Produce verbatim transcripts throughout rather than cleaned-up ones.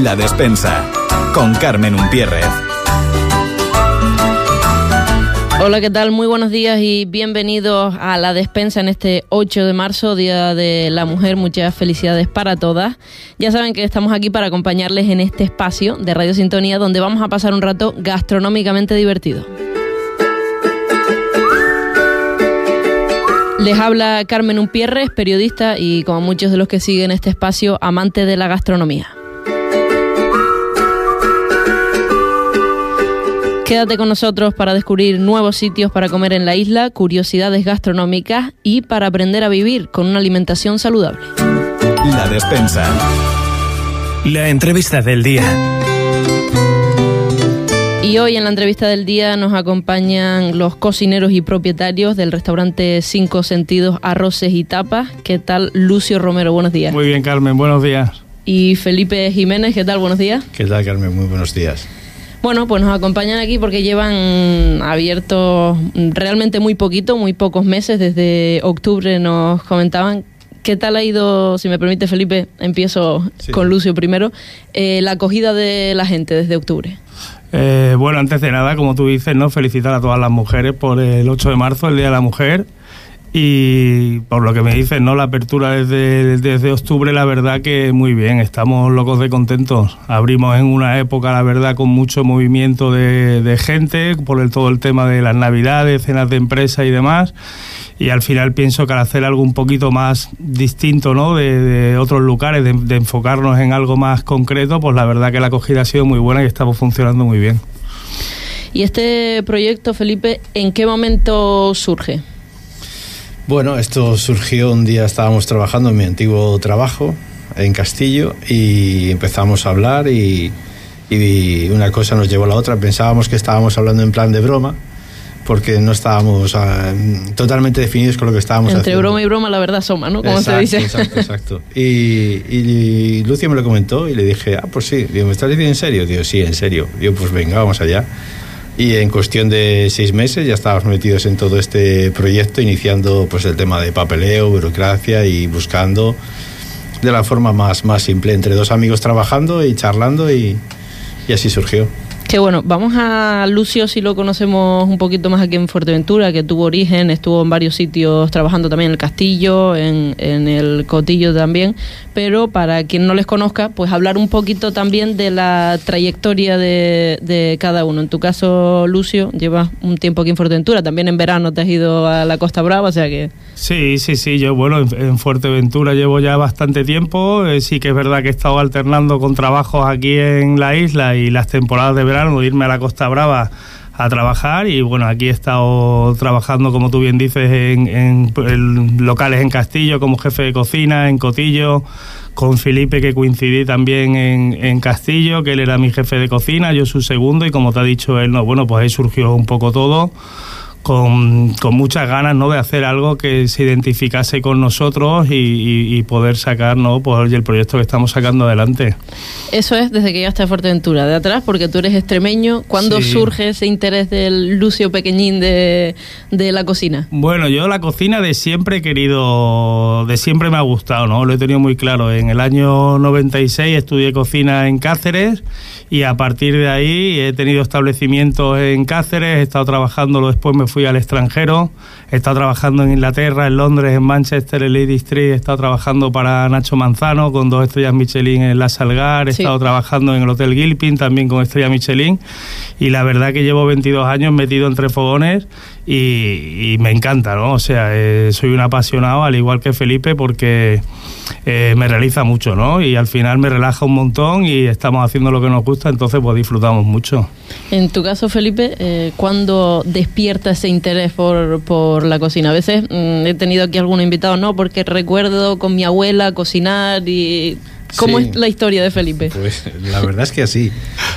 La Despensa, con Carmen Umpierrez. Hola, ¿qué tal? Muy buenos días y bienvenidos a La Despensa en este ocho de marzo, Día de la Mujer. Muchas felicidades para todas. Ya saben que estamos aquí para acompañarles en este espacio de Radio Sintonía, donde vamos a pasar un rato gastronómicamente divertido. Les habla Carmen Umpierrez, periodista y, como muchos de los que siguen este espacio, amante de la gastronomía. Quédate con nosotros para descubrir nuevos sitios para comer en la isla, curiosidades gastronómicas y para aprender a vivir con una alimentación saludable. La Despensa. La entrevista del día. Y hoy en la entrevista del día nos acompañan los cocineros y propietarios del restaurante Cinco Sentidos Arroces y Tapas. ¿Qué tal, Lucio Romero? Buenos días. Muy bien, Carmen, buenos días. Y Felipe Jiménez, ¿qué tal? Buenos días. ¿Qué tal, Carmen? Muy buenos días. Bueno, pues nos acompañan aquí porque llevan abiertos realmente muy poquito, muy pocos meses. Desde octubre nos comentaban. ¿Qué tal ha ido, si me permite, Felipe? Empiezo sí. con Lucio primero. Eh, la acogida de la gente desde octubre. Eh, bueno, antes de nada, como tú dices, ¿no? Felicitar a todas las mujeres por el ocho de marzo, el Día de la Mujer. Y por lo que me dices, ¿no? La apertura desde, desde octubre, la verdad que muy bien, estamos locos de contentos. Abrimos en una época, la verdad, con mucho movimiento de, de gente, por el, todo el tema de las navidades, cenas de empresa y demás. Y al final pienso que al hacer algo un poquito más distinto, ¿no? de, de otros lugares, de, de enfocarnos en algo más concreto, pues la verdad que la acogida ha sido muy buena y estamos funcionando muy bien. ¿Y este proyecto, Felipe, en qué momento surge? Bueno, esto surgió un día, estábamos trabajando en mi antiguo trabajo en Castillo y empezamos a hablar y, y una cosa nos llevó a la otra. Pensábamos que estábamos hablando en plan de broma, porque no estábamos uh, totalmente definidos con lo que estábamos Entre haciendo. Entre broma y broma la verdad asoma, ¿no? Como exacto, se dice. Exacto, exacto. Y, y Lucio me lo comentó y le dije, ah, pues sí. Digo, ¿me estás diciendo en serio? Digo, sí, en serio. Digo, pues venga, vamos allá. Y en cuestión de seis meses ya estábamos metidos en todo este proyecto, iniciando pues el tema de papeleo, burocracia y buscando de la forma más, más simple, entre dos amigos trabajando y charlando y, y así surgió. Qué bueno, vamos a Lucio, si lo conocemos un poquito más aquí en Fuerteventura, que tuvo origen, estuvo en varios sitios trabajando también en el Castillo, en, en el Cotillo también, pero para quien no les conozca, pues hablar un poquito también de la trayectoria de, de cada uno. En tu caso, Lucio, llevas un tiempo aquí en Fuerteventura, también en verano te has ido a la Costa Brava, o sea que... Sí, sí, sí, yo bueno, en, en Fuerteventura llevo ya bastante tiempo, eh, sí que es verdad que he estado alternando con trabajos aquí en la isla y las temporadas de verano, de irme a la Costa Brava a trabajar y bueno, aquí he estado trabajando, como tú bien dices, en, en, en locales en Castillo como jefe de cocina, en Cotillo, con Felipe, que coincidí también en, en Castillo, que él era mi jefe de cocina, yo su segundo, y como te ha dicho él, no, bueno, pues ahí surgió un poco todo. Con, con muchas ganas, ¿no?, de hacer algo que se identificase con nosotros y, y, y poder sacar, ¿no?, pues el proyecto que estamos sacando adelante. Eso es desde que llegaste a Fuerteventura, de atrás, porque tú eres extremeño. ¿Cuándo sí. surge ese interés del Lucio pequeñín de, de la cocina? Bueno, yo la cocina de siempre he querido, de siempre me ha gustado, ¿no?, lo he tenido muy claro. En el año noventa y seis estudié cocina en Cáceres y a partir de ahí he tenido establecimientos en Cáceres, he estado trabajando, después me fui al extranjero, he estado trabajando en Inglaterra, en Londres, en Manchester, en Lady Street, he estado trabajando para Nacho Manzano con dos estrellas Michelin en La Salgar, he sí. estado trabajando en el Hotel Gilpin también con estrella Michelin y la verdad que llevo veintidós años metido entre fogones y, y me encanta, ¿no? O sea, eh, soy un apasionado, al igual que Felipe, porque eh, me realiza mucho, ¿no? Y al final me relaja un montón y estamos haciendo lo que nos gusta, entonces pues disfrutamos mucho. En tu caso, Felipe, eh, ¿cuándo despierta ese interés por, por la cocina? A veces mmm, he tenido aquí algún invitado, ¿no? Porque recuerdo con mi abuela cocinar y... ¿Cómo sí. es la historia de Felipe? Pues la verdad es que así.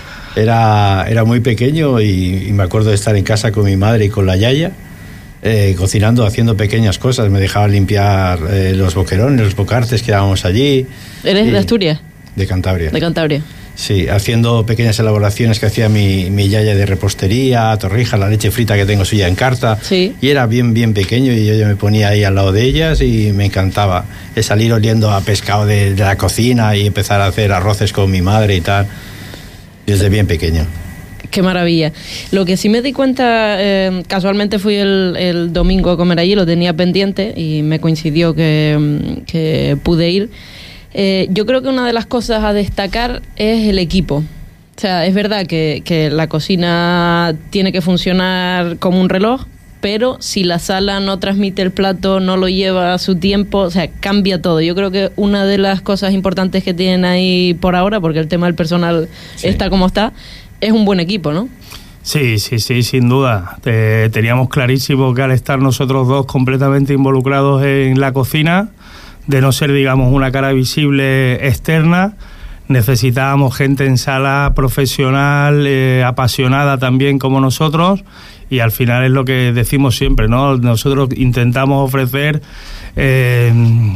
Era, era muy pequeño y, y me acuerdo de estar en casa con mi madre y con la yaya, eh, cocinando, haciendo pequeñas cosas. Me dejaba limpiar eh, los boquerones, los bocartes que dábamos allí. ¿Eres y, de Asturias? De Cantabria. De Cantabria. Sí, haciendo pequeñas elaboraciones que hacía mi, mi yaya de repostería, torrijas, la leche frita que tengo suya en carta. Sí. Y era bien, bien pequeño y yo ya me ponía ahí al lado de ellas y me encantaba salir oliendo a pescado de, de la cocina y empezar a hacer arroces con mi madre y tal, desde bien pequeño. Qué maravilla. Lo que sí me di cuenta, eh, casualmente fui el, el domingo a comer allí, lo tenía pendiente y me coincidió que, que pude ir. Eh, yo creo que una de las cosas a destacar es el equipo. O sea, es verdad que, que la cocina tiene que funcionar como un reloj, pero si la sala no transmite el plato, no lo lleva a su tiempo, o sea, cambia todo. Yo creo que una de las cosas importantes que tienen ahí por ahora, porque el tema del personal sí. está como está, es un buen equipo, ¿no? Sí, sí, sí, sin duda. Te, teníamos clarísimo que al estar nosotros dos completamente involucrados en la cocina, de no ser, digamos, una cara visible externa, necesitábamos gente en sala profesional, eh, apasionada también como nosotros, y al final es lo que decimos siempre, ¿no? Nosotros intentamos ofrecer eh,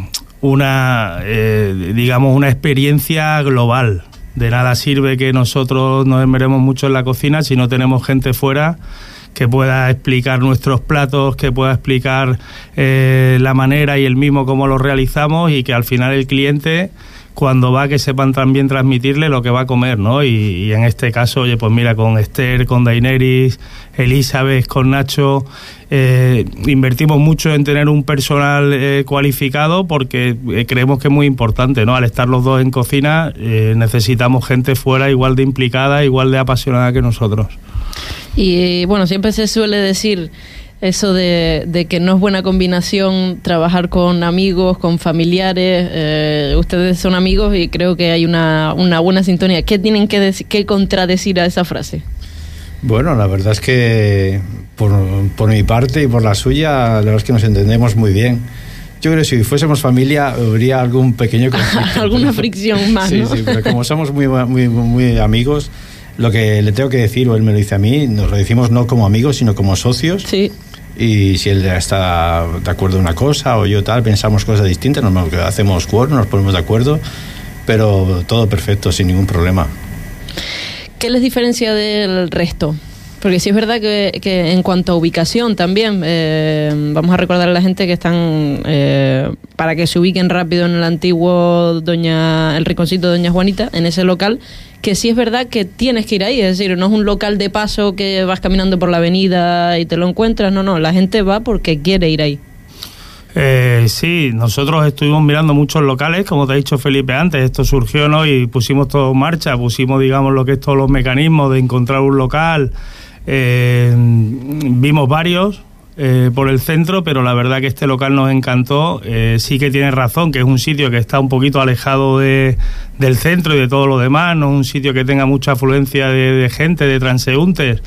una, eh, digamos, una experiencia global. De nada sirve que nosotros nos esmeremos mucho en la cocina si no tenemos gente fuera que pueda explicar nuestros platos, que pueda explicar eh, la manera y el mismo cómo los realizamos, y que al final el cliente, cuando va, que sepan también transmitirle lo que va a comer, ¿no? Y, y en este caso, oye, pues mira, con Esther, con Daenerys, Elizabeth, con Nacho, eh, invertimos mucho en tener un personal eh, cualificado, porque eh, creemos que es muy importante, ¿no? Al estar los dos en cocina, eh, necesitamos gente fuera igual de implicada, igual de apasionada que nosotros. Y bueno, siempre se suele decir eso de, de que no es buena combinación trabajar con amigos, con familiares. Eh, ustedes son amigos y creo que hay una, una buena sintonía. ¿Qué tienen que, dec- que contradecir a esa frase? Bueno, la verdad es que por, por mi parte y por la suya, la verdad es que nos entendemos muy bien. Yo creo que si fuésemos familia habría algún pequeño conflicto. Alguna fricción más, sí, ¿no? Sí, pero como somos muy, muy, muy amigos, lo que le tengo que decir, o él me lo dice a mí, nos lo decimos no como amigos, sino como socios. Sí. Y si él está de acuerdo en una cosa o yo tal, pensamos cosas distintas, nos hacemos cuernos, nos ponemos de acuerdo, pero todo perfecto, sin ningún problema. ¿Qué les diferencia del resto? Porque sí es verdad que, que en cuanto a ubicación también, eh, vamos a recordar a la gente que están, eh, para que se ubiquen rápido en el antiguo Doña, el rinconcito de Doña Juanita, en ese local, que sí es verdad que tienes que ir ahí, es decir, no es un local de paso que vas caminando por la avenida y te lo encuentras, no, no, la gente va porque quiere ir ahí. Eh, sí, nosotros estuvimos mirando muchos locales, como te ha dicho Felipe antes, esto surgió, ¿no? Y pusimos todo en marcha, pusimos, digamos, lo que es todos los mecanismos de encontrar un local. Eh, vimos varios eh, por el centro, pero la verdad que este local nos encantó. Eh, sí que tienes razón, que es un sitio que está un poquito alejado de, del centro y de todo lo demás, no es un sitio que tenga mucha afluencia de, de gente, de transeúntes,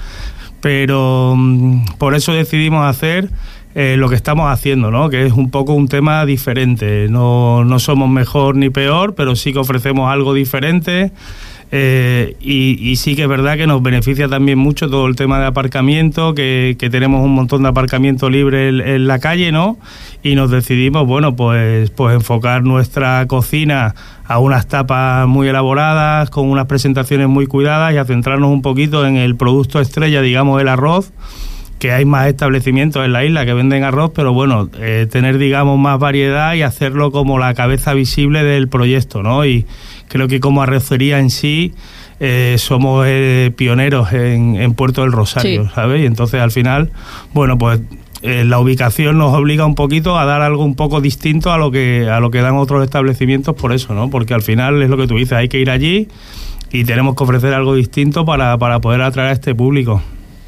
pero um, por eso decidimos hacer eh, lo que estamos haciendo, ¿no? Que es un poco un tema diferente. No, no somos mejor ni peor, pero sí que ofrecemos algo diferente. Eh, y, y sí que es verdad que nos beneficia también mucho todo el tema de aparcamiento, que, que tenemos un montón de aparcamiento libre en, en la calle, ¿no? Y nos decidimos, bueno, pues, pues enfocar nuestra cocina a unas tapas muy elaboradas, con unas presentaciones muy cuidadas, y a centrarnos un poquito en el producto estrella, digamos, el arroz, que hay más establecimientos en la isla que venden arroz, pero bueno, eh, tener, digamos, más variedad y hacerlo como la cabeza visible del proyecto, ¿no? Y creo que como arrocería en sí eh, somos eh, pioneros en, en Puerto del Rosario, sí. ¿Sabes? Y entonces al final, bueno, pues eh, la ubicación nos obliga un poquito a dar algo un poco distinto a lo que a lo que dan otros establecimientos, por eso, ¿no? Porque al final es lo que tú dices, hay que ir allí y tenemos que ofrecer algo distinto para, para poder atraer a este público.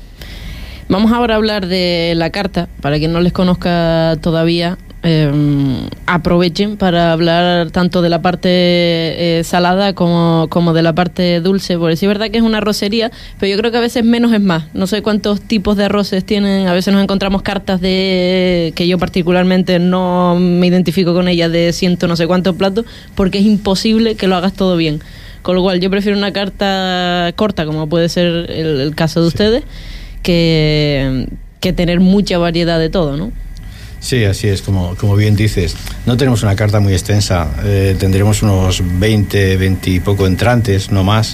Vamos ahora a hablar de la carta, para quien no les conozca todavía. Eh, aprovechen para hablar tanto de la parte eh, salada como, como de la parte dulce, porque sí es verdad que es una arrocería, pero yo creo que a veces menos es más. No sé cuántos tipos de arroces tienen, a veces nos encontramos cartas de que yo particularmente no me identifico con ellas, de ciento no sé cuántos platos, porque es imposible que lo hagas todo bien. Con lo cual yo prefiero una carta corta, como puede ser el, el caso de ustedes, sí. que, que tener mucha variedad de todo, ¿no? Sí, así es, como, como bien dices. No tenemos una carta muy extensa, eh, tendremos unos veinte, veinte y poco entrantes, no más.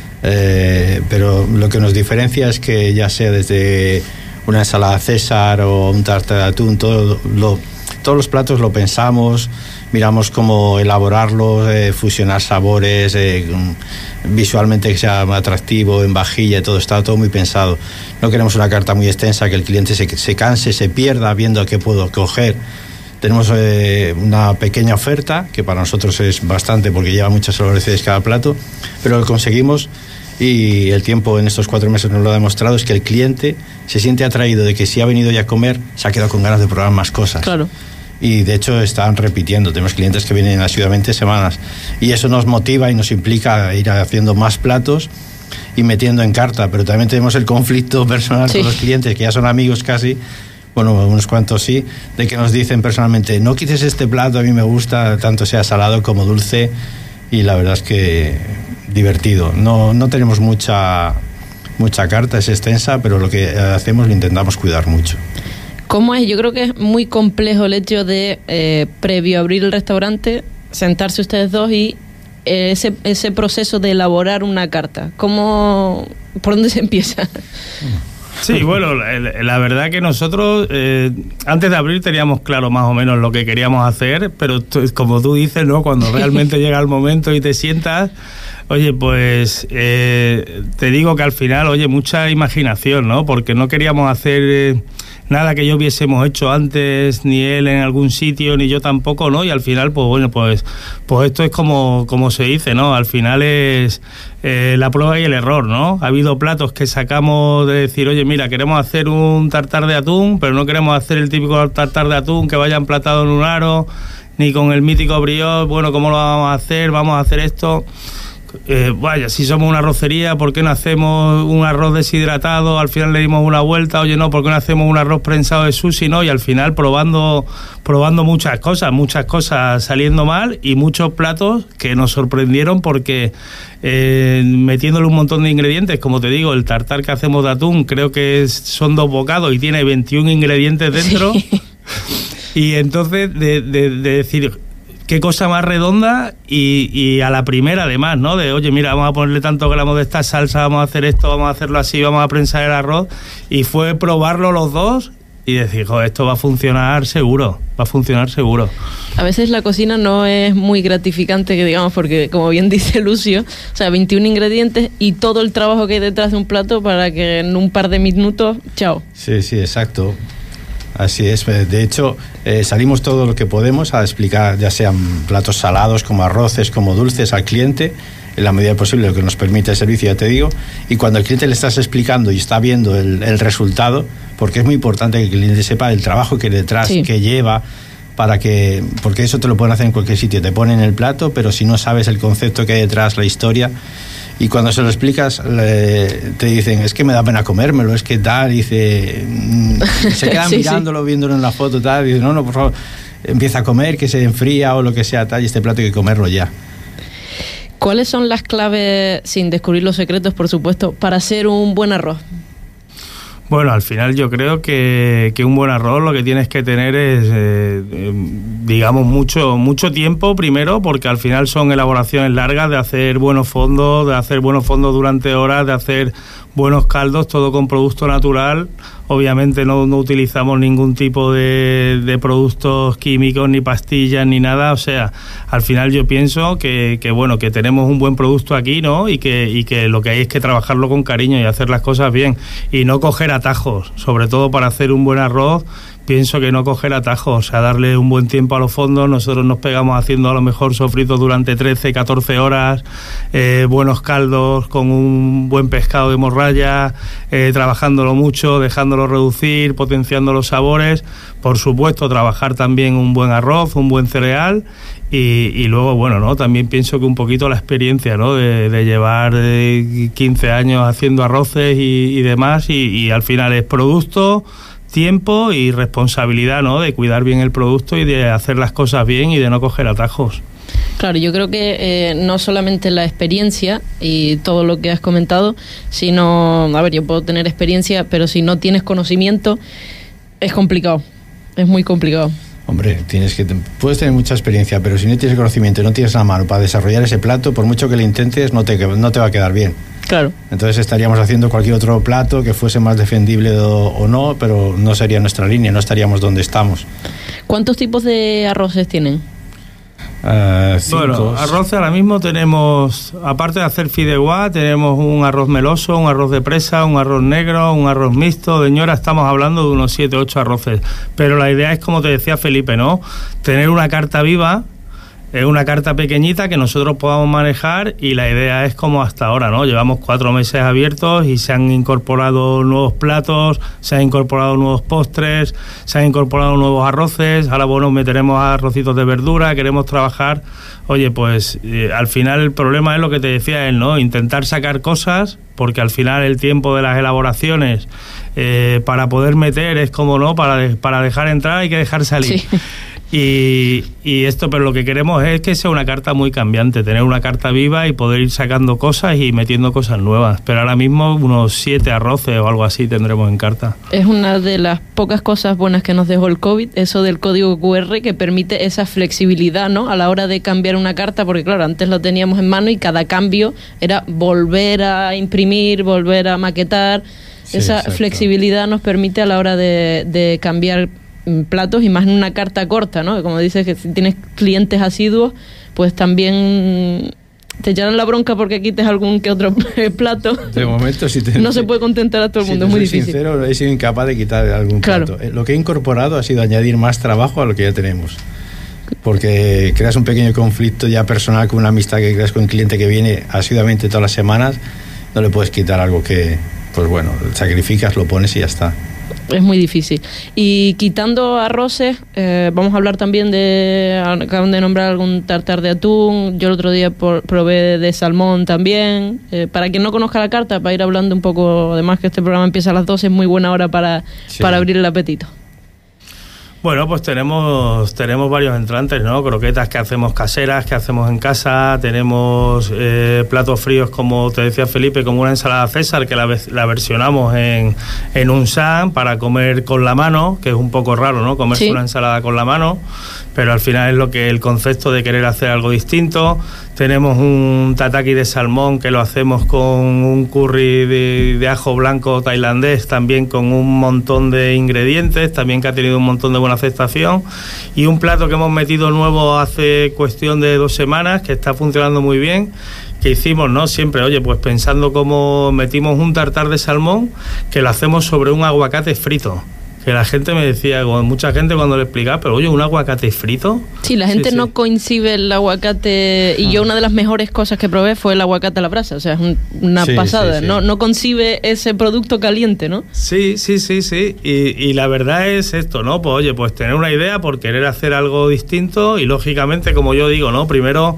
Eh, pero lo que nos diferencia es que ya sea desde una ensalada César o un tartar de atún, todo lo, todos los platos lo pensamos, miramos cómo elaborarlos, eh, fusionar sabores, eh, visualmente que sea atractivo, en vajilla, todo está todo muy pensado. No queremos una carta muy extensa que el cliente se, se canse, se pierda viendo qué puedo coger. Tenemos eh, una pequeña oferta, que para nosotros es bastante porque lleva muchas elaboraciones cada plato, pero lo conseguimos y el tiempo en estos cuatro meses nos lo ha demostrado, es que el cliente se siente atraído de que si ha venido ya a comer, se ha quedado con ganas de probar más cosas. Claro. Y de hecho están repitiendo, tenemos clientes que vienen asiduamente semanas y eso nos motiva y nos implica ir haciendo más platos y metiendo en carta, pero también tenemos el conflicto personal sí. con los clientes que ya son amigos casi, bueno, unos cuantos sí, de que nos dicen personalmente, no quites este plato, a mí me gusta, tanto sea salado como dulce, y la verdad es que divertido. No, no tenemos mucha, mucha carta, es extensa, pero lo que hacemos lo intentamos cuidar mucho. ¿Cómo es? Yo creo que es muy complejo el hecho de, eh, previo a abrir el restaurante, sentarse ustedes dos y eh, ese, ese proceso de elaborar una carta. ¿Cómo, por dónde se empieza? Sí, bueno, la, la verdad que nosotros eh, antes de abrir teníamos claro más o menos lo que queríamos hacer, pero t- como tú dices, ¿no? Cuando realmente llega el momento y te sientas, oye, pues eh, te digo que al final, oye, mucha imaginación, ¿no? Porque no queríamos hacer eh, nada que yo hubiésemos hecho antes, ni él en algún sitio, ni yo tampoco, ¿no? Y al final, pues bueno, pues, pues esto es como, como se dice, ¿no? Al final es eh, la prueba y el error, ¿no? Ha habido platos que sacamos de decir, oye, mira, queremos hacer un tartar de atún, pero no queremos hacer el típico tartar de atún que vaya emplatado en un aro, ni con el mítico brioche, bueno, ¿cómo lo vamos a hacer? Vamos a hacer esto... Eh, vaya, si somos una arrocería, ¿por qué no hacemos un arroz deshidratado? Al final le dimos una vuelta, oye, no, ¿por qué no hacemos un arroz prensado de sushi? No, y al final probando probando muchas cosas, muchas cosas saliendo mal y muchos platos que nos sorprendieron porque eh, metiéndole un montón de ingredientes, como te digo, el tartar que hacemos de atún creo que es, son dos bocados y tiene veintiún ingredientes dentro. Sí. Y entonces de, de, de decir... qué cosa más redonda y, y a la primera además, ¿no? De, oye, mira, vamos a ponerle tantos gramos de esta salsa, vamos a hacer esto, vamos a hacerlo así, vamos a prensar el arroz. Y fue probarlo los dos y decir, joder, esto va a funcionar seguro, va a funcionar seguro. A veces la cocina no es muy gratificante, que digamos, porque como bien dice Lucio, o sea, veintiún ingredientes y todo el trabajo que hay detrás de un plato para que en un par de minutos, chao. Sí, sí, exacto. Así es, de hecho eh, salimos todo lo que podemos a explicar, ya sean platos salados como arroces, como dulces al cliente, en la medida posible lo que nos permite el servicio, ya te digo, y cuando al cliente le estás explicando y está viendo el, el resultado, porque es muy importante que el cliente sepa el trabajo que detrás, sí. que lleva, para que, porque eso te lo pueden hacer en cualquier sitio, te ponen el plato, pero si no sabes el concepto que hay detrás, la historia. Y cuando se lo explicas, le, te dicen, es que me da pena comérmelo, es que tal, dice, se quedan sí, mirándolo, sí. viéndolo en la foto, tal, y dice, no, no, por favor, empieza a comer, que se enfría o lo que sea, tal, y este plato hay que comerlo ya. ¿Cuáles son las claves, sin descubrir los secretos, por supuesto, para hacer un buen arroz? Bueno, al final yo creo que, que un buen arroz lo que tienes que tener es, eh, eh, digamos, mucho mucho tiempo primero, porque al final son elaboraciones largas de hacer buenos fondos, de hacer buenos fondos durante horas, de hacer buenos caldos, todo con producto natural. Obviamente no, no utilizamos ningún tipo de, de productos químicos, ni pastillas, ni nada. O sea, al final yo pienso que, que bueno, que tenemos un buen producto aquí, ¿no? Y que, y que lo que hay es que trabajarlo con cariño y hacer las cosas bien. Y no coger atajos, sobre todo para hacer un buen arroz. Pienso que no coger atajos, o sea, darle un buen tiempo a los fondos. Nosotros nos pegamos haciendo a lo mejor sofritos durante trece, catorce horas, eh, buenos caldos con un buen pescado de morralla, eh, trabajándolo mucho, dejándolo reducir, potenciando los sabores. Por supuesto, trabajar también un buen arroz, un buen cereal. Y, y luego, bueno, ¿no? También pienso que un poquito la experiencia, ¿no? De, de llevar eh, quince años haciendo arroces y, y demás, y, y al final es producto, tiempo y responsabilidad, ¿no? De cuidar bien el producto y de hacer las cosas bien y de no coger atajos. Claro, yo creo que eh, no solamente la experiencia y todo lo que has comentado, sino, a ver, yo puedo tener experiencia, pero si no tienes conocimiento, es complicado. Es muy complicado. Hombre, tienes que puedes tener mucha experiencia, pero si no tienes conocimiento y no tienes la mano para desarrollar ese plato, por mucho que lo intentes, no te, no te va a quedar bien. Claro. Entonces estaríamos haciendo cualquier otro plato que fuese más defendible o, o no, pero no sería nuestra línea, no estaríamos donde estamos. ¿Cuántos tipos de arroces tienen? Uh, bueno, arroz ahora mismo tenemos, aparte de hacer fideuá, tenemos un arroz meloso, un arroz de presa, un arroz negro, un arroz mixto. De ñora estamos hablando de unos siete ocho arroces. Pero la idea es, como te decía Felipe, ¿no? Tener una carta viva. Es una carta pequeñita que nosotros podamos manejar, y la idea es como hasta ahora, ¿no? Llevamos cuatro meses abiertos y se han incorporado nuevos platos, se han incorporado nuevos postres, se han incorporado nuevos arroces. Ahora, bueno, meteremos arrocitos de verdura, queremos trabajar. Oye, pues eh, al final el problema es lo que te decía él, ¿no? Intentar sacar cosas, porque al final el tiempo de las elaboraciones eh, para poder meter es como, ¿no? Para, de, para dejar entrar hay que dejar salir. Sí. Y, y esto, pero lo que queremos es que sea una carta muy cambiante, tener una carta viva y poder ir sacando cosas y metiendo cosas nuevas. Pero ahora mismo unos siete arroces o algo así tendremos en carta. Es una de las pocas cosas buenas que nos dejó el COVID, eso del código cu erre, que permite esa flexibilidad, ¿no? A la hora de cambiar una carta, porque claro, antes lo teníamos en mano y cada cambio era volver a imprimir, volver a maquetar. Sí, esa exacto. Flexibilidad nos permite a la hora de, de cambiar platos, y más en una carta corta, ¿no? Como dices, que si tienes clientes asiduos, pues también te echarán la bronca porque quites algún que otro plato. De momento, si te, no se puede contentar a todo el si mundo, es muy soy difícil. Sincero, he sido incapaz de quitar algún claro. plato. Lo que he incorporado ha sido añadir más trabajo a lo que ya tenemos. Porque creas un pequeño conflicto ya personal con una amistad que creas con un cliente que viene asiduamente todas las semanas. No le puedes quitar algo que, pues bueno, sacrificas, lo pones y ya está. Es muy difícil. Y quitando arroces, eh, vamos a hablar también de, acaban de nombrar algún tartar de atún. Yo el otro día por, probé de salmón también. Eh, para quien no conozca la carta, para ir hablando un poco, además que este programa empieza a las doce, es muy buena hora para, sí. para abrir el apetito. Bueno, pues tenemos tenemos varios entrantes, ¿no? Croquetas que hacemos caseras, que hacemos en casa. Tenemos eh, platos fríos, como te decía Felipe, como una ensalada César, que la, la versionamos en, en un san para comer con la mano, que es un poco raro, ¿no? Comerse sí. una ensalada con la mano, pero al final es lo que el concepto de querer hacer algo distinto. Tenemos un tataki de salmón que lo hacemos con un curry de, de ajo blanco tailandés, también con un montón de ingredientes, también que ha tenido un montón de buena aceptación. Y un plato que hemos metido nuevo hace cuestión de dos semanas, que está funcionando muy bien, que hicimos, ¿no? Siempre, oye, pues pensando cómo metimos un tartar de salmón, que lo hacemos sobre un aguacate frito. Que la gente me decía, mucha gente cuando le explicaba, pero oye, ¿un aguacate frito? Sí, la gente sí, no sí. coincide el aguacate, y yo una de las mejores cosas que probé fue el aguacate a la brasa, o sea, es un, una sí, pasada, sí, sí. No, no concibe ese producto caliente, ¿no? Sí, sí, sí, sí, y, y la verdad es esto, ¿no? Pues oye, pues tener una idea por querer hacer algo distinto, y lógicamente, como yo digo, ¿no? Primero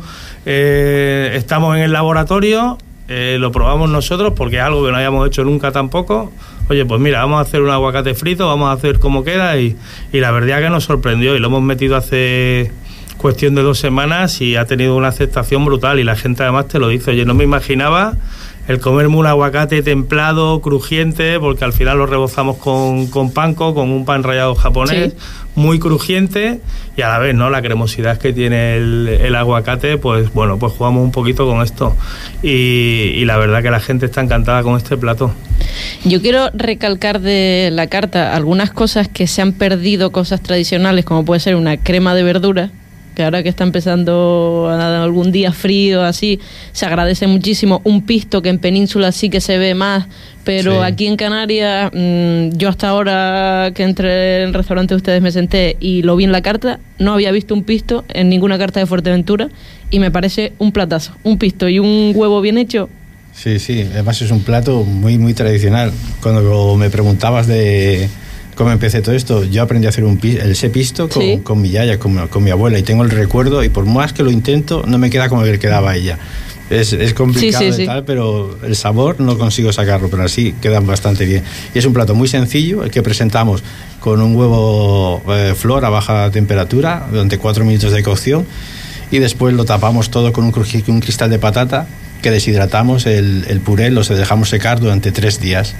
eh, estamos en el laboratorio, eh, lo probamos nosotros porque es algo que no hayamos hecho nunca tampoco. Oye, pues mira, vamos a hacer un aguacate frito, vamos a hacer cómo queda, y, y la verdad que nos sorprendió, y lo hemos metido hace cuestión de dos semanas y ha tenido una aceptación brutal, y la gente además te lo dice, oye, no me imaginaba el comerme un aguacate templado, crujiente, porque al final lo rebozamos con, con panko, con un pan rallado japonés, sí. muy crujiente, y a la vez, ¿no? La cremosidad que tiene el, el aguacate, pues bueno, pues jugamos un poquito con esto, y, y la verdad que la gente está encantada con este plato. Yo quiero recalcar de la carta algunas cosas que se han perdido, cosas tradicionales, como puede ser una crema de verdura, que ahora que está empezando a algún día frío así, se agradece muchísimo. Un pisto que en Península sí que se ve más, pero sí. aquí en Canarias, mmm, yo hasta ahora que entré en el restaurante de ustedes me senté y lo vi en la carta, no había visto un pisto en ninguna carta de Fuerteventura, y me parece un platazo, un pisto y un huevo bien hecho. Sí, sí, además es un plato muy, muy tradicional. Cuando me preguntabas de cómo empecé todo esto, yo aprendí a hacer un ese pisto con, sí. con mi yaya, con, con mi abuela, y tengo el recuerdo, y por más que lo intento, no me queda como el que quedaba ella. Es, es complicado sí, sí, y tal, sí. pero el sabor no consigo sacarlo, pero así quedan bastante bien. Y es un plato muy sencillo, el que presentamos con un huevo eh, flor a baja temperatura, durante cuatro minutos de cocción, y después lo tapamos todo con un, un cristal de patata, que deshidratamos el, el puré, lo dejamos secar durante tres días.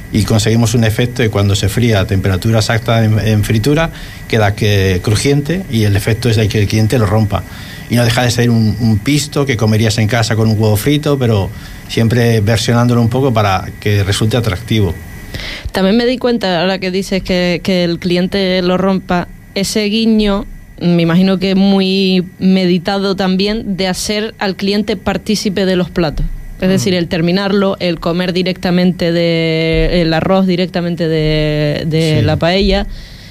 y conseguimos un efecto de cuando se fría a temperatura exacta en, en fritura, queda que crujiente y el efecto es de que el cliente lo rompa. Y no deja de ser un, un pisto que comerías en casa con un huevo frito, pero siempre versionándolo un poco para que resulte atractivo. También me di cuenta, ahora que dices que, que el cliente lo rompa, ese guiño, me imagino que muy meditado también, de hacer al cliente partícipe de los platos. Es decir, el terminarlo, el comer directamente de el arroz directamente de, de sí. la paella.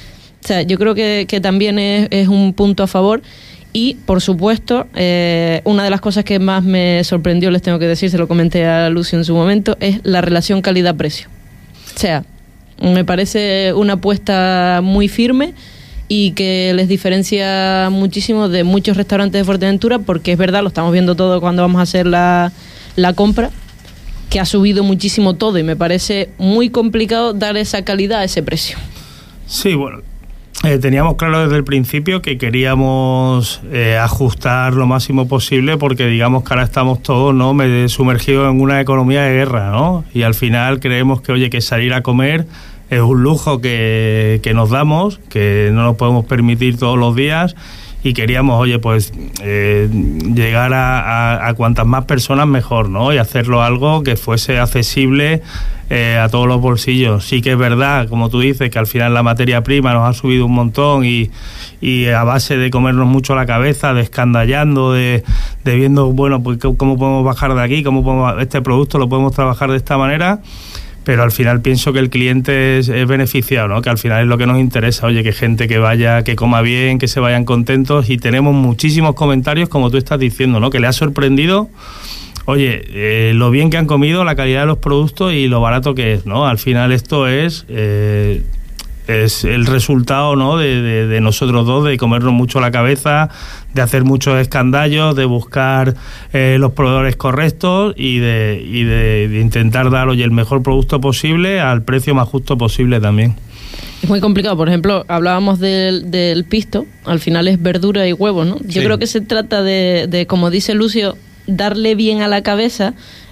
O sea, yo creo que, que también es, es un punto a favor. Y, por supuesto, eh, una de las cosas que más me sorprendió, les tengo que decir, se lo comenté a Lucio en su momento, es la relación calidad-precio. O sea, me parece una apuesta muy firme y que les diferencia muchísimo de muchos restaurantes de Fuerteventura, porque es verdad, lo estamos viendo todo cuando vamos a hacer la... la compra, que ha subido muchísimo todo y me parece muy complicado dar esa calidad a ese precio. Sí, bueno, eh, teníamos claro desde el principio que queríamos eh, ajustar lo máximo posible, porque digamos que ahora estamos todos, ¿no?, sumergidos en una economía de guerra, ¿no? Y al final creemos que, oye, que salir a comer es un lujo que, que nos damos, que no nos podemos permitir todos los días. Y queríamos, oye, pues eh, llegar a, a, a cuantas más personas mejor, ¿no? Y hacerlo algo que fuese accesible eh, a todos los bolsillos. Sí que es verdad, como tú dices, que al final la materia prima nos ha subido un montón y, y a base de comernos mucho la cabeza, de escandallando, de, de viendo, bueno, pues cómo podemos bajar de aquí, cómo podemos, este producto lo podemos trabajar de esta manera. Pero al final pienso que el cliente es, es beneficiado, ¿no? Que al final es lo que nos interesa, oye, que gente que vaya, que coma bien, que se vayan contentos, y tenemos muchísimos comentarios, como tú estás diciendo, ¿no? Que le ha sorprendido, oye, eh, lo bien que han comido, la calidad de los productos y lo barato que es, ¿no? Al final esto es... Eh, es el resultado, ¿no?, de, de, de nosotros dos, de comernos mucho la cabeza, de hacer muchos escandallos, de buscar eh, los proveedores correctos y de, y de, de intentar dar, oye, el mejor producto posible al precio más justo posible también. Es muy complicado. Por ejemplo, hablábamos del, del pisto, al final es verdura y huevos, ¿no? Yo sí. creo que se trata de, de, como dice Lucio, darle bien a la cabeza.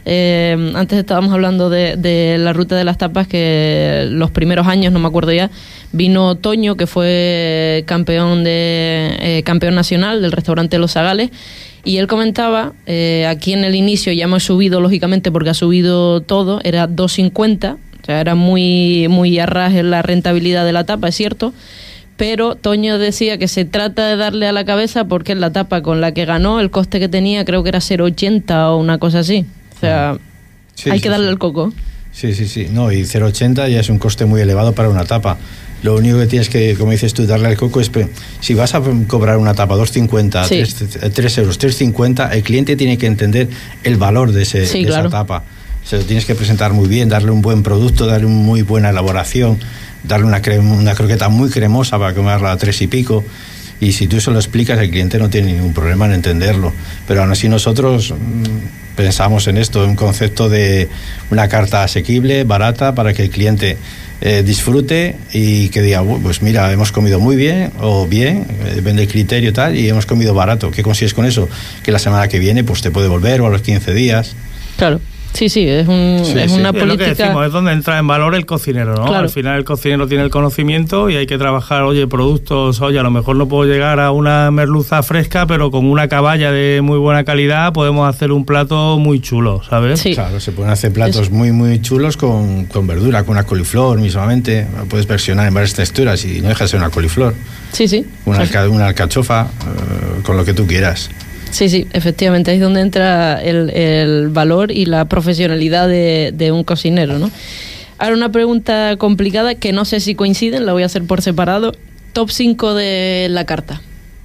Eh, antes estábamos hablando de, de la ruta de las tapas, que los primeros años, no me acuerdo ya, vino Toño, que fue campeón de eh, campeón nacional del restaurante Los Zagales, y él comentaba, eh, aquí en el inicio ya hemos subido, lógicamente, porque ha subido todo, era dos cincuenta, o sea, era muy, muy a ras en la rentabilidad de la tapa, es cierto, pero Toño decía que se trata de darle a la cabeza, porque en la tapa con la que ganó, el coste que tenía creo que era cero ochenta o una cosa así. O sea, sí, hay sí, que darle sí. el coco. Sí, sí, sí. No, y cero ochenta ya es un coste muy elevado para una tapa. Lo único que tienes que, como dices tú, darle al coco es... Si vas a cobrar una tapa dos cincuenta, sí. tres euros, tres cincuenta, el cliente tiene que entender el valor de, ese, sí, de claro. esa tapa. Se lo tienes que presentar muy bien, darle un buen producto, darle una muy buena elaboración, darle una, crema, una croqueta muy cremosa para comerla a tres y pico. Y si tú se lo explicas, el cliente no tiene ningún problema en entenderlo. Pero aún así nosotros mmm, pensamos en esto, un concepto de una carta asequible, barata, para que el cliente eh, disfrute y que diga, pues mira, hemos comido muy bien o bien, eh, depende del criterio y tal, y hemos comido barato. ¿Qué consigues con eso? Que la semana que viene pues te puede volver, o a los quince días. Claro. Sí, sí, es, un, sí, es sí. una es política... lo que decimos, es donde entra en valor el cocinero, ¿no? Claro. Al final el cocinero tiene el conocimiento y hay que trabajar, oye, productos, oye, a lo mejor no puedo llegar a una merluza fresca, pero con una caballa de muy buena calidad podemos hacer un plato muy chulo, ¿sabes? Sí. Claro, se pueden hacer platos es... muy, muy chulos con, con verdura, con una coliflor mismamente, puedes versionar en varias texturas y no deja de ser una coliflor. Sí, sí. Una, alca, una alcachofa, uh, con lo que tú quieras. Sí, sí, efectivamente, ahí es donde entra el, el valor y la profesionalidad de, de un cocinero, ¿no? Ahora una pregunta complicada que no sé si coinciden, la voy a hacer por separado. Top cinco de la carta.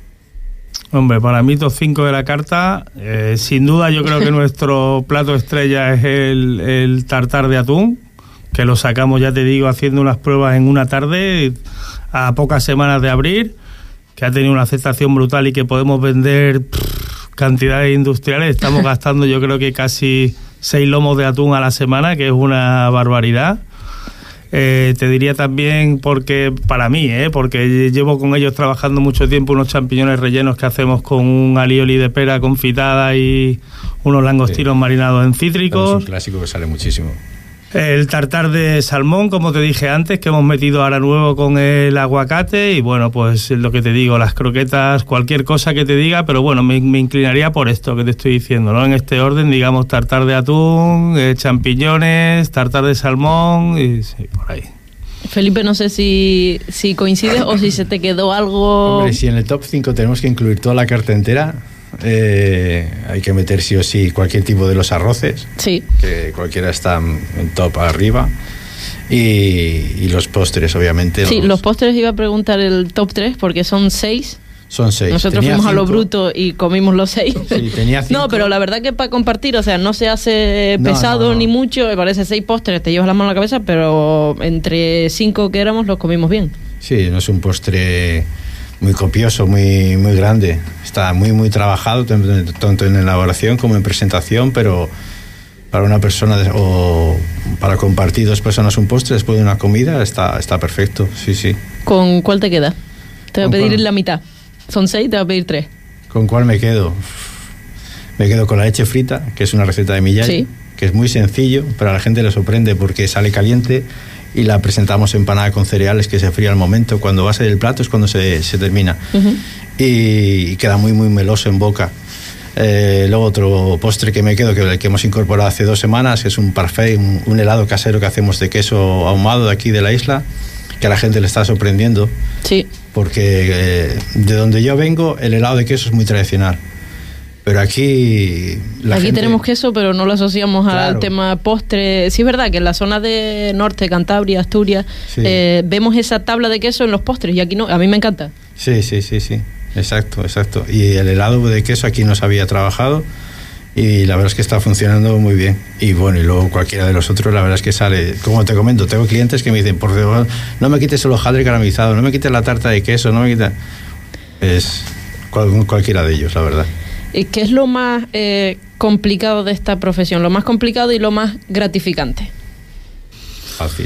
Hombre, para mí top cinco de la carta, eh, sin duda yo creo que nuestro plato estrella es el, el tartar de atún, que lo sacamos, ya te digo, haciendo unas pruebas en una tarde, a pocas semanas de abrir, que ha tenido una aceptación brutal y que podemos vender... Pff, cantidades industriales. Estamos gastando yo creo que casi seis lomos de atún a la semana, que es una barbaridad. Eh, te diría también, porque para mí, eh, porque llevo con ellos trabajando mucho tiempo, unos champiñones rellenos que hacemos con un alioli de pera confitada y unos langostinos sí. marinados en cítricos. Es un clásico que sale muchísimo. El tartar de salmón, como te dije antes, que hemos metido ahora nuevo con el aguacate. Y bueno, pues lo que te digo, las croquetas, cualquier cosa que te diga, pero bueno, me, me inclinaría por esto que te estoy diciendo, ¿no? En este orden, digamos, tartar de atún, eh, champiñones, tartar de salmón y sí, por ahí. Felipe, no sé si, si coincides o si se te quedó algo... Hombre, si en el top cinco tenemos que incluir toda la carta entera, eh, hay que meter sí o sí cualquier tipo de los arroces, sí, que cualquiera está en top arriba, y, y los postres, obviamente. Sí, los, los postres iba a preguntar el top tres porque son seis. Son seis. Nosotros tenía fuimos cinco. a lo bruto y comimos los seis. Sí, tenía cinco. No, pero la verdad que para compartir, o sea, no se hace No, pesado no, no. ni mucho, me parece seis postres, te llevas la mano a la cabeza, pero entre cinco que éramos los comimos bien. Sí, no es un postre muy copioso, muy, muy grande. Está muy, muy trabajado, tanto en elaboración como en presentación, pero para una persona de- o para compartir dos personas un postre después de una comida está, está perfecto, sí, sí. ¿Con cuál te queda? Te voy a ¿Con pedir cuál? la mitad. Son seis, te voy a pedir tres. ¿Con cuál me quedo? Me quedo con la leche frita, que es una receta de Millay, Sí. que es muy sencillo, pero a la gente le sorprende porque sale caliente y la presentamos empanada con cereales que se fría al momento. Cuando va a ser el plato es cuando se, se termina. Ujú. y, y queda muy, muy meloso en boca. Eh, luego otro postre que me quedo, que, que hemos incorporado hace dos semanas, que es un parfait, un, un helado casero que hacemos de queso ahumado de aquí de la isla, que a la gente le está sorprendiendo. Sí. Porque eh, de donde yo vengo el helado de queso es muy tradicional, pero aquí la Aquí gente- tenemos queso, pero no lo asociamos al Claro. tema postre. Sí, es verdad que en la zona de norte, Cantabria, Asturias, Sí. eh, vemos esa tabla de queso en los postres y aquí no. A mí me encanta. Sí, sí, sí, sí, exacto, exacto. Y el helado de queso aquí no se había trabajado y la verdad es que está funcionando muy bien. Y bueno, y luego cualquiera de los otros, la verdad es que sale, como te comento, tengo clientes que me dicen, por favor, no me quites el hojaldre caramelizado, no me quites la tarta de queso, no me quites... Es cual- cualquiera de ellos, la verdad. Eh, ¿Qué es lo más eh, complicado de esta profesión? Lo más complicado y lo más gratificante. Fácil.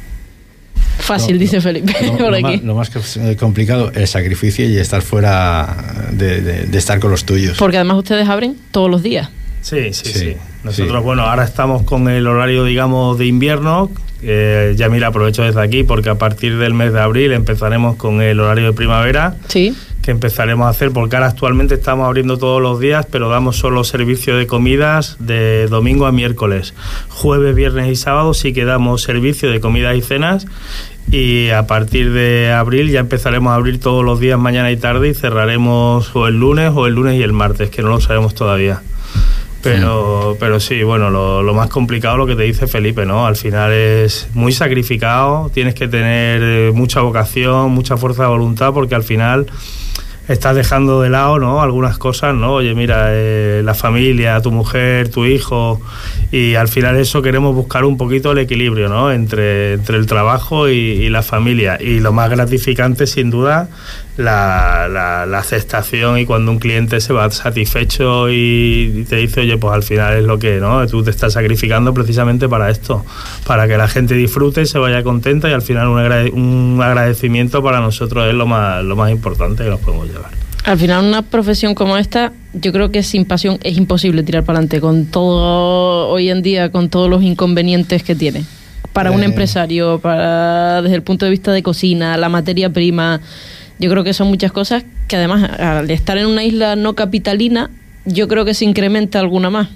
Fácil, Lo- dice lo- Felipe, Lo, por lo aquí. más, lo más que- eh, complicado, el sacrificio y estar fuera de, de- de estar con los tuyos. Porque además ustedes abren todos los días. Sí, sí, Sí, sí. Nosotros, sí. bueno, ahora estamos con el horario, digamos, de invierno. Eh, ya mira, aprovecho desde aquí porque a partir del mes de abril empezaremos con el horario de primavera, Sí. que empezaremos a hacer, porque ahora actualmente estamos abriendo todos los días, pero damos solo servicio de comidas de domingo a miércoles. Jueves, viernes y sábado sí que damos servicio de comidas y cenas, y a partir de abril ya empezaremos a abrir todos los días, mañana y tarde, y cerraremos o el lunes o el lunes y el martes, que no lo sabemos todavía. Pero, pero sí, bueno, lo, lo más complicado lo que te dice Felipe, ¿no? Al final es muy sacrificado, tienes que tener eh, mucha vocación, mucha fuerza de voluntad, porque al final estás dejando de lado, ¿no? Algunas cosas, ¿no? Oye, mira, eh, la familia, tu mujer, tu hijo, y al final eso queremos buscar un poquito el equilibrio, ¿no? Entre, entre el trabajo y, y la familia. Y lo más gratificante, sin duda, la, la, la aceptación, y cuando un cliente se va satisfecho y, y te dice, oye, pues al final es lo que, ¿no? Tú te estás sacrificando precisamente para esto, para que la gente disfrute, se vaya contenta, y al final un, agrade- un agradecimiento para nosotros es lo más, lo más importante que nos podemos llevar. Al final, una profesión como esta, yo creo que sin pasión es imposible tirar para adelante, con todo hoy en día, con todos los inconvenientes que tiene. Para un Eh. empresario, para desde el punto de vista de cocina, la materia prima, yo creo que son muchas cosas que además, al estar en una isla no capitalina, yo creo que se incrementa alguna más.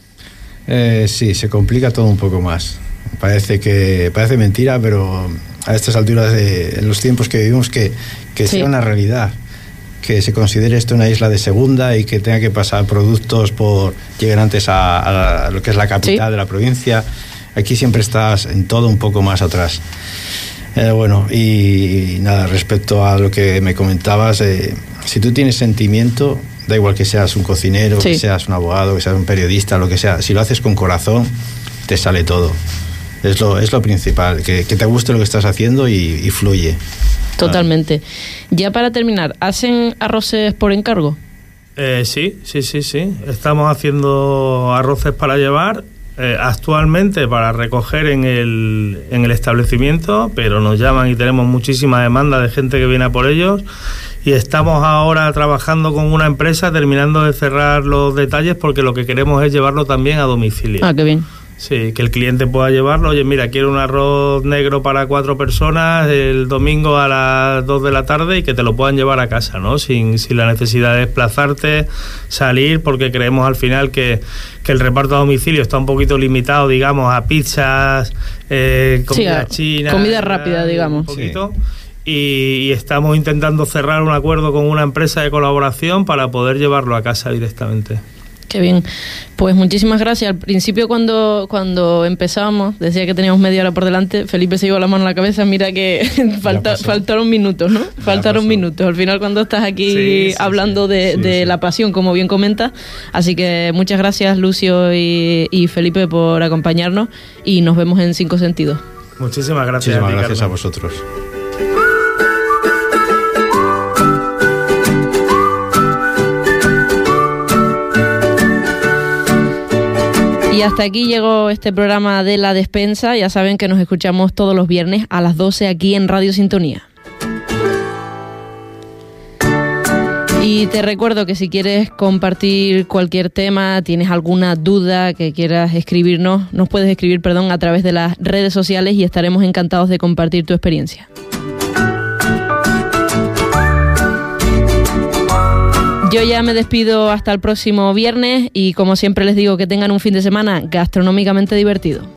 Eh, sí, se complica todo un poco más. Parece que parece mentira, pero a estas alturas de en los tiempos que vivimos, que, que Sí. sea una realidad, que se considere esto una isla de segunda y que tenga que pasar productos por lleguen antes a, a la- a lo que es la capital Sí. de la provincia. Aquí siempre estás en todo un poco más atrás. Eh, bueno, y, y nada, respecto a lo que me comentabas, eh, si tú tienes sentimiento, da igual que seas un cocinero, Sí. que seas un abogado, que seas un periodista, lo que sea, si lo haces con corazón, te sale todo. Es lo, es lo principal, que, que te guste lo que estás haciendo y, y fluye. Totalmente. Ya para terminar, ¿hacen arroces por encargo? Eh, sí, sí, sí, sí. Estamos haciendo arroces para llevar, eh, actualmente para recoger en el, en el establecimiento, pero nos llaman y tenemos muchísima demanda de gente que viene a por ellos, y estamos ahora trabajando con una empresa terminando de cerrar los detalles, porque lo que queremos es llevarlo también a domicilio. Ah, qué bien. Sí, que el cliente pueda llevarlo. Oye, mira, quiero un arroz negro para cuatro personas el domingo a las dos de la tarde y que te lo puedan llevar a casa, ¿no? Sin, sin la necesidad de desplazarte, salir, porque creemos al final que, que el reparto a domicilio está un poquito limitado, digamos, a pizzas, eh, comida sí, china. Comida rápida, digamos. Un poquito. Sí. Y, y estamos intentando cerrar un acuerdo con una empresa de colaboración para poder llevarlo a casa directamente. Qué bien. Pues muchísimas gracias. Al principio cuando, cuando empezábamos, decía que teníamos media hora por delante, Felipe se llevó la mano a la cabeza, mira que falta, faltaron minutos, ¿no? Ya faltaron pasó. minutos. Al final cuando estás aquí sí, sí, hablando sí. de, sí, de sí. la pasión, como bien comentas. Así que muchas gracias, Lucio y, y Felipe, por acompañarnos y nos vemos en Cinco Sentidos. Muchísimas gracias. Muchísimas a ti, gracias Carmen. a vosotros. Y hasta aquí llegó este programa de La Despensa. Ya saben que nos escuchamos todos los viernes a las doce aquí en Radio Sintonía. Y te recuerdo que si quieres compartir cualquier tema, tienes alguna duda que quieras escribirnos, nos puedes escribir, perdón, a través de las redes sociales y estaremos encantados de compartir tu experiencia. Yo ya me despido hasta el próximo viernes y como siempre les digo que tengan un fin de semana gastronómicamente divertido.